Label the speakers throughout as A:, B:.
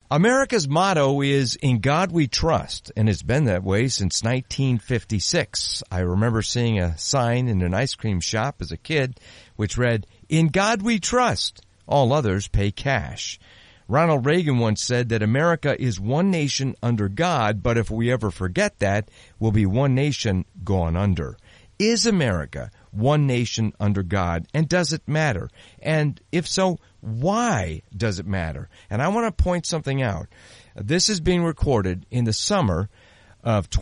A: America's motto is "In God We Trust," and it's been that way since 1956. I remember seeing a sign in an ice cream shop as a kid which read, "In God We Trust. All others pay cash." Ronald Reagan once said that America is one nation under God, but if we ever forget that, we'll be one nation gone under. Is America one nation under God, and does it matter? And if so, why does it matter? And I want to point something out. This is being recorded in the summer of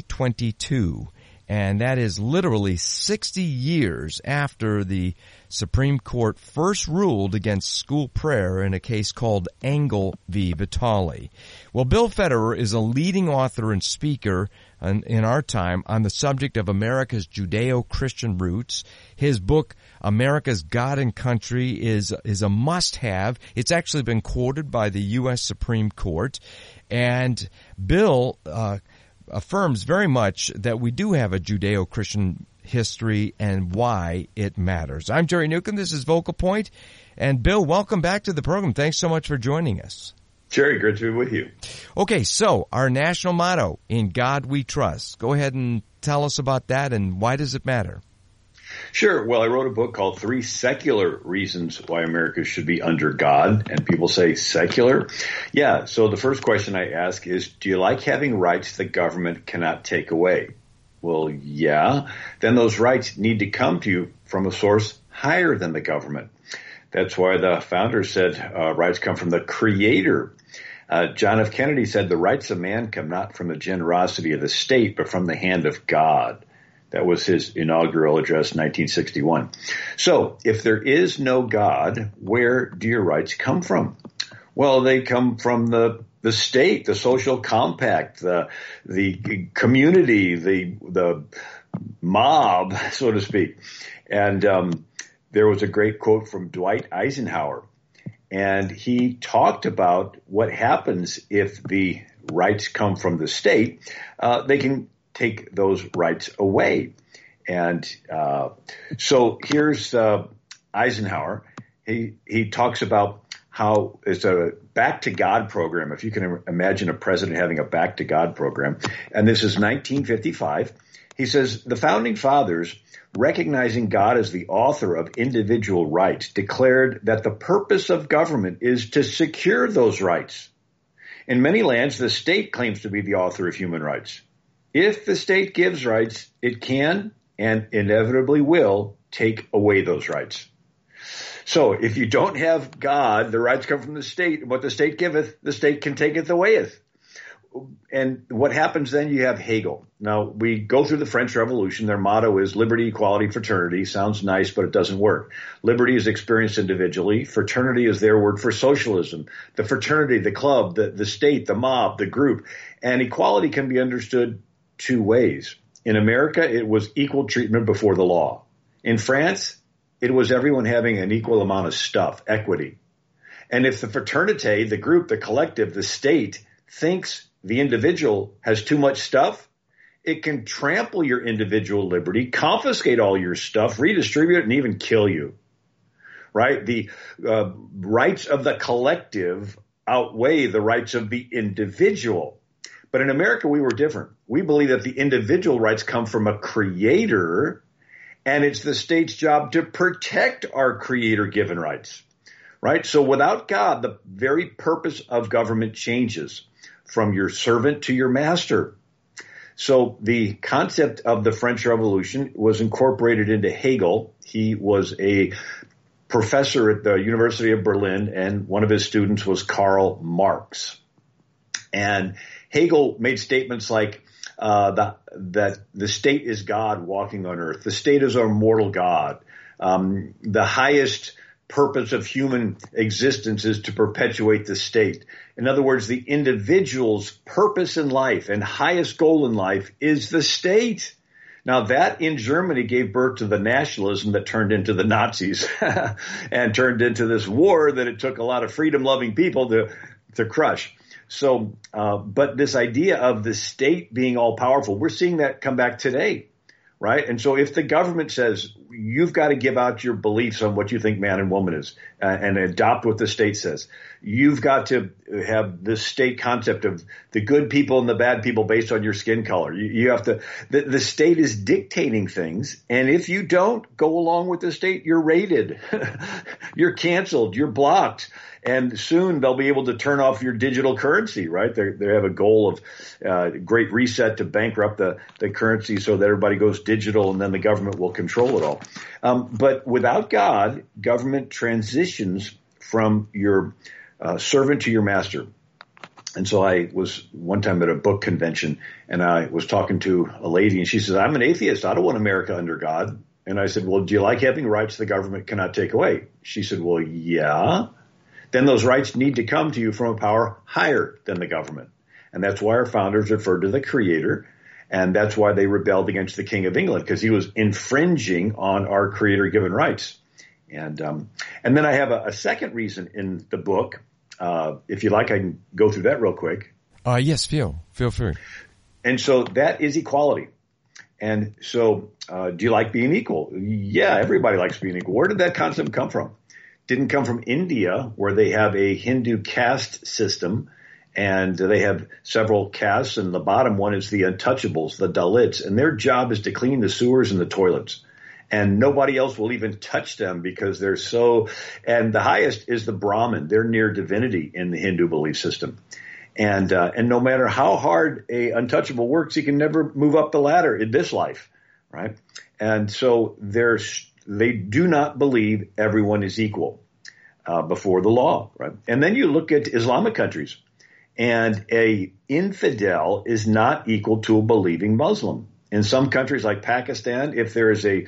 A: 2022, and that is literally 60 years after the Supreme Court first ruled against school prayer in a case called Engel v. Vitale. Well, Bill Federer is a leading author and speaker in our time on the subject of America's Judeo-Christian roots. His book, America's God and Country, is a must-have. It's actually been quoted by the U.S. Supreme Court. And Bill affirms very much that we do have a Judeo-Christian history and why it matters. I'm Jerry Newcomb. This is Vocal Point. And Bill, welcome back to the program. Thanks so much for joining us.
B: Jerry, good to be with you.
A: Okay, so our national motto, "In God We Trust." Go ahead and tell us about that, and why does it matter?
B: Sure. Well, I wrote a book called 3 Secular Reasons Why America Should Be Under God. And people say, secular? Yeah. So the first question I ask is, do you like having rights the government cannot take away? Well, yeah. Then those rights need to come to you from a source higher than the government. That's why the founder said rights come from the Creator. John F. Kennedy said the rights of man come not from the generosity of the state, but from the hand of God. That was his inaugural address in 1961. So if there is no God, where do your rights come from? Well, they come from the state, the social compact, the community, the mob, so to speak. And there was a great quote from Dwight Eisenhower, and he talked about what happens if the rights come from the state. They can take those rights away. And so here's Eisenhower. He talks about how it's a back to God program, if you can imagine a president having a back to God program. And this is 1955. He says, the founding fathers, recognizing God as the author of individual rights, declared that the purpose of government is to secure those rights. In many lands, the state claims to be the author of human rights. If the state gives rights, it can and inevitably will take away those rights. So if you don't have God, the rights come from the state. What the state giveth, the state can taketh awayeth. And what happens then, you have Hegel. Now, we go through the French Revolution. Their motto is liberty, equality, fraternity. Sounds nice, but it doesn't work. Liberty is experienced individually. Fraternity is their word for socialism. The fraternity, the club, the state, the mob, the group. And equality can be understood 2 ways. In America, it was equal treatment before the law. In France, it was everyone having an equal amount of stuff, equity. And if the fraternity, the group, the collective, the state thinks the individual has too much stuff, it can trample your individual liberty, confiscate all your stuff, redistribute it, and even kill you. Right? The rights of the collective outweigh the rights of the individual. But in America, we were different. We believe that the individual rights come from a creator, and it's the state's job to protect our creator-given rights. Right? So without God, the very purpose of government changes from your servant to your master. So the concept of the French Revolution was incorporated into Hegel. He was a professor at the University of Berlin, and one of his students was Karl Marx. And Hegel made statements like that the state is God walking on earth. The state is our mortal God. The highest purpose of human existence is to perpetuate the state. In other words, the individual's purpose in life and highest goal in life is the state. Now, that in Germany gave birth to the nationalism that turned into the Nazis and turned into this war that it took a lot of freedom-loving people to crush. So, but this idea of the state being all-powerful, we're seeing that come back today, right? And so if the government says you've got to give out your beliefs on what you think man and woman is, and adopt what the state says. You've got to have this state concept of the good people and the bad people based on your skin color. You have to, the state is dictating things. And if you don't go along with the state, you're raided, you're canceled, you're blocked. And soon they'll be able to turn off your digital currency, right? They have a goal of great reset to bankrupt the currency so that everybody goes digital, and then the government will control it all. But without God, government transitions from your servant to your master. And so I was one time at a book convention, and I was talking to a lady, and she says, I'm an atheist. I don't want America under God. And I said, well, do you like having rights the government cannot take away? She said, well, yeah. Then those rights need to come to you from a power higher than the government. And that's why our founders referred to the Creator. And that's why they rebelled against the King of England, because he was infringing on our Creator-given rights. And then I have a second reason in the book. If you like, I can go through that real quick.
A: Yes, feel free.
B: And so that is equality. And so do you like being equal? Yeah, everybody likes being equal. Where did that concept come from? Didn't come from India, where they have a Hindu caste system, and they have several castes, and the bottom one is the untouchables, the Dalits, and their job is to clean the sewers and the toilets. And nobody else will even touch them because they're so – and the highest is the Brahmin. They're near divinity in the Hindu belief system. And no matter how hard a untouchable works, he can never move up the ladder in this life, right? And so they do not believe everyone is equal before the law, right? And then you look at Islamic countries, and a infidel is not equal to a believing Muslim. In some countries like Pakistan, if there is a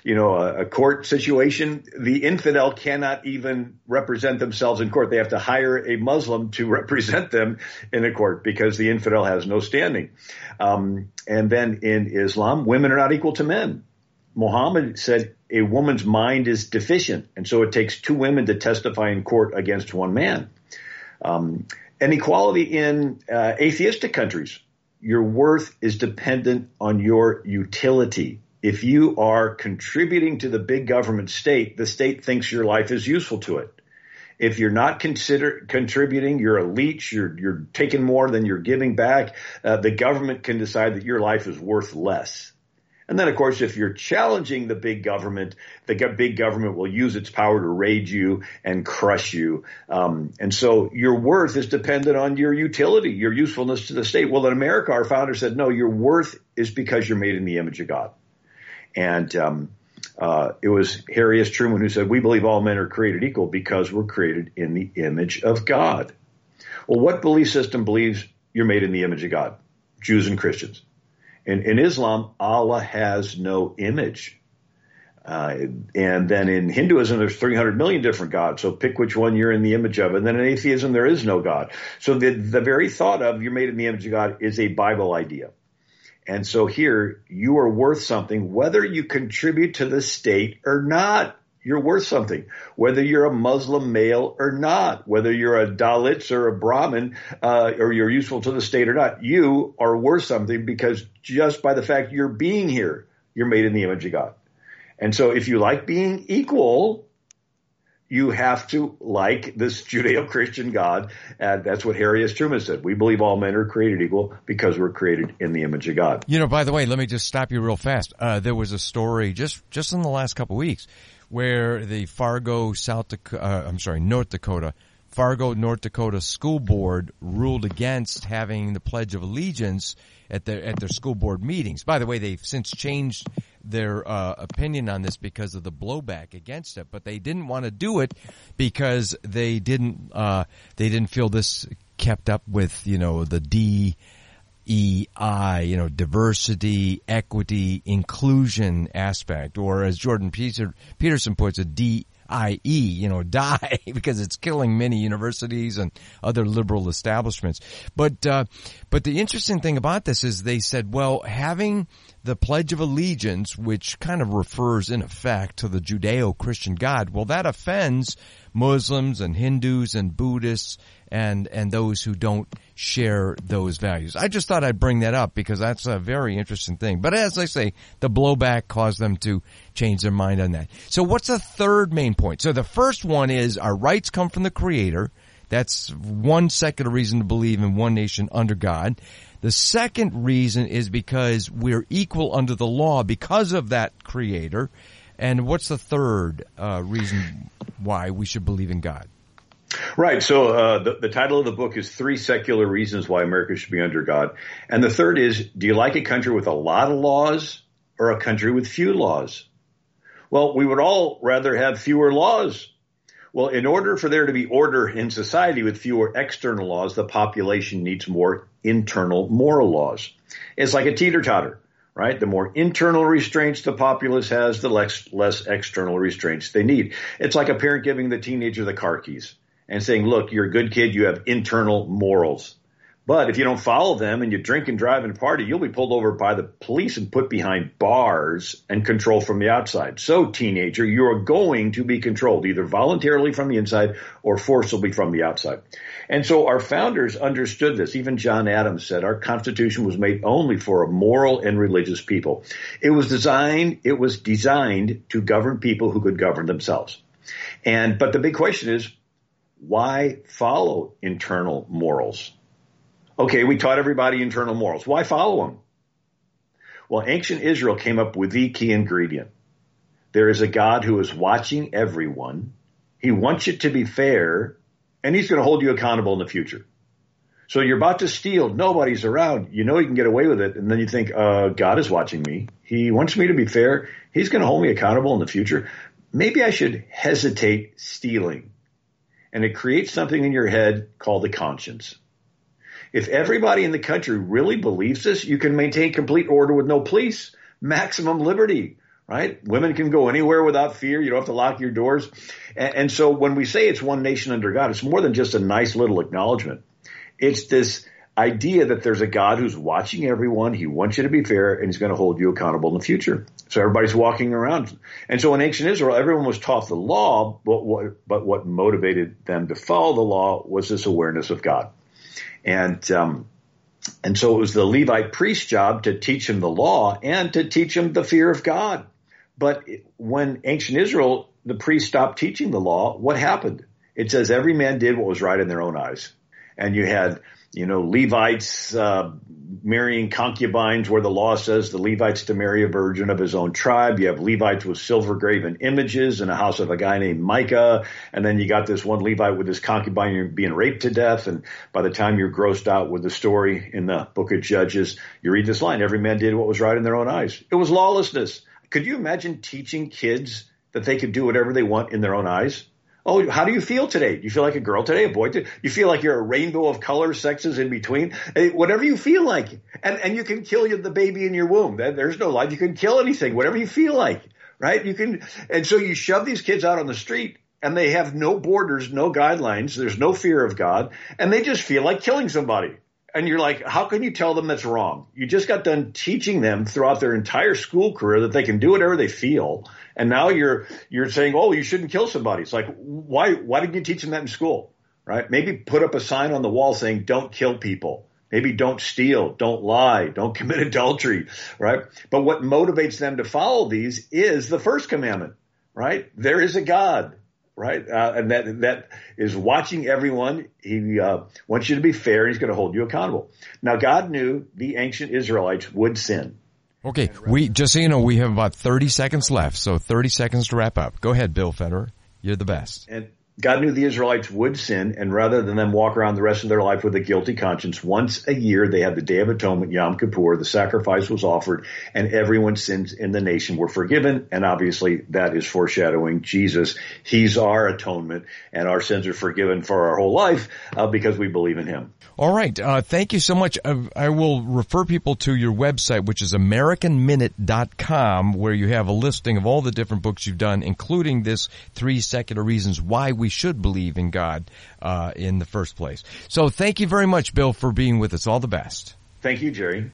B: court situation, the infidel cannot even represent themselves in court. They have to hire a Muslim to represent them in a court because the infidel has no standing. And then in Islam, women are not equal to men. Muhammad said a woman's mind is deficient, and so it takes two women to testify in court against one man. And equality in atheistic countries. Your worth is dependent on your utility. If you are contributing to the big government state, the state thinks your life is useful to it. If you're not contributing, you're a leech, you're taking more than you're giving back, the government can decide that your life is worth less. And then, of course, if you're challenging the big government will use its power to raid you and crush you. And so your worth is dependent on your utility, your usefulness to the state. Well, in America, our founder said, no, your worth is because you're made in the image of God. And it was Harry S. Truman who said, we believe all men are created equal because we're created in the image of God. Well, what belief system believes you're made in the image of God? Jews and Christians. In Islam, Allah has no image. And then in Hinduism, there's 300 million different gods. So pick which one you're in the image of. And then in atheism, there is no God. So the very thought of you're made in the image of God is a Bible idea. And so here, you are worth something, whether you contribute to the state or not. You're worth something, whether you're a Muslim male or not, whether you're a Dalit or a Brahmin, or you're useful to the state or not. You are worth something because just by the fact you're being here, you're made in the image of God. And so if you like being equal, you have to like this Judeo-Christian God. And that's what Harry S. Truman said. We believe all men are created equal because we're created in the image of God.
A: You know, by the way, let me just stop you real fast. There was a story just in the last couple of weeks where the North Dakota School Board ruled against having the Pledge of Allegiance at their school board meetings. By the way, they've since changed their opinion on this because of the blowback against it, but they didn't want to do it because they didn't feel this kept up with, the DEI, diversity, equity, inclusion aspect, or as Jordan Peterson puts it, DIE, die, because it's killing many universities and other liberal establishments. But the interesting thing about this is they said, well, having the Pledge of Allegiance, which kind of refers in effect to the Judeo-Christian God, well, that offends Muslims and Hindus and Buddhists and those who don't share those values. I just thought I'd bring that up because that's a very interesting thing. But as I say, the blowback caused them to change their mind on that. So what's the third main point? So the first one is our rights come from the Creator. That's one secular reason to believe in one nation under God. The second reason is because we're equal under the law because of that Creator. And what's the third reason why we should believe in God?
B: Right. So the title of the book is Three Secular Reasons Why America Should Be Under God. And the third is, do you like a country with a lot of laws or a country with few laws? Well, we would all rather have fewer laws. Well, in order for there to be order in society with fewer external laws, the population needs more internal moral laws. It's like a teeter-totter, right? The more internal restraints the populace has, the less external restraints they need. It's like a parent giving the teenager the car keys and saying, look, you're a good kid, you have internal morals. But if you don't follow them and you drink and drive and party, you'll be pulled over by the police and put behind bars and controlled from the outside. So, teenager, you're going to be controlled either voluntarily from the inside or forcibly from the outside. And so our founders understood this. Even John Adams said our Constitution was made only for a moral and religious people. It was designed to govern people who could govern themselves. But the big question is, why follow internal morals? Okay, we taught everybody internal morals. Why follow them? Well, ancient Israel came up with the key ingredient. There is a God who is watching everyone. He wants you to be fair, and he's going to hold you accountable in the future. So you're about to steal. Nobody's around. You know you can get away with it. And then you think, God is watching me. He wants me to be fair. He's going to hold me accountable in the future. Maybe I should hesitate stealing. And it creates something in your head called the conscience. If everybody in the country really believes this, you can maintain complete order with no police, maximum liberty, right? Women can go anywhere without fear. You don't have to lock your doors. And so when we say it's one nation under God, it's more than just a nice little acknowledgement. It's this idea that there's a God who's watching everyone. He wants you to be fair, and he's going to hold you accountable in the future. So everybody's walking around. And so in ancient Israel, everyone was taught the law, but what motivated them to follow the law was this awareness of God. And so it was the Levite priest's job to teach him the law and to teach him the fear of God. But when ancient Israel, the priest stopped teaching the law, what happened? It says every man did what was right in their own eyes. And you had, Levites marrying concubines where the law says the Levite's to marry a virgin of his own tribe. You have Levites with silver graven images in a house of a guy named Micah. And then you got this one Levite with his concubine being raped to death. And by the time you're grossed out with the story in the book of Judges, you read this line, every man did what was right in their own eyes. It was lawlessness. Could you imagine teaching kids that they could do whatever they want in their own eyes? Oh, how do you feel today? Do you feel like a girl today, a boy today? You feel like you're a rainbow of colors, sexes in between? Whatever you feel like. And you can kill the baby in your womb. There's no life. You can kill anything, whatever you feel like, right? And so you shove these kids out on the street and they have no borders, no guidelines. There's no fear of God. And they just feel like killing somebody. And you're like, how can you tell them that's wrong? You just got done teaching them throughout their entire school career that they can do whatever they feel. And now you're saying, oh, you shouldn't kill somebody. It's like, why didn't you teach them that in school? Right? Maybe put up a sign on the wall saying, don't kill people. Maybe don't steal, don't lie, don't commit adultery, right? But what motivates them to follow these is the first commandment, right? There is a God. Right. And that is watching everyone. He wants you to be fair. And he's going to hold you accountable. Now, God knew the ancient Israelites would sin.
A: Okay. Just so you know, we have about 30 seconds left. So 30 seconds to wrap up. Go ahead, Bill Federer. You're the best.
B: And God knew the Israelites would sin, and rather than them walk around the rest of their life with a guilty conscience, once a year they had the Day of Atonement, Yom Kippur, the sacrifice was offered, and everyone's sins in the nation were forgiven, and obviously that is foreshadowing Jesus. He's our atonement, and our sins are forgiven for our whole life because we believe in him.
A: All right. Thank you so much. I will refer people to your website, which is AmericanMinute.com, where you have a listing of all the different books you've done, including this 3 Secular Reasons Why We Should Believe in God in the first place. So thank you very much, Bill, for being with us. All the best.
B: Thank you, Jerry.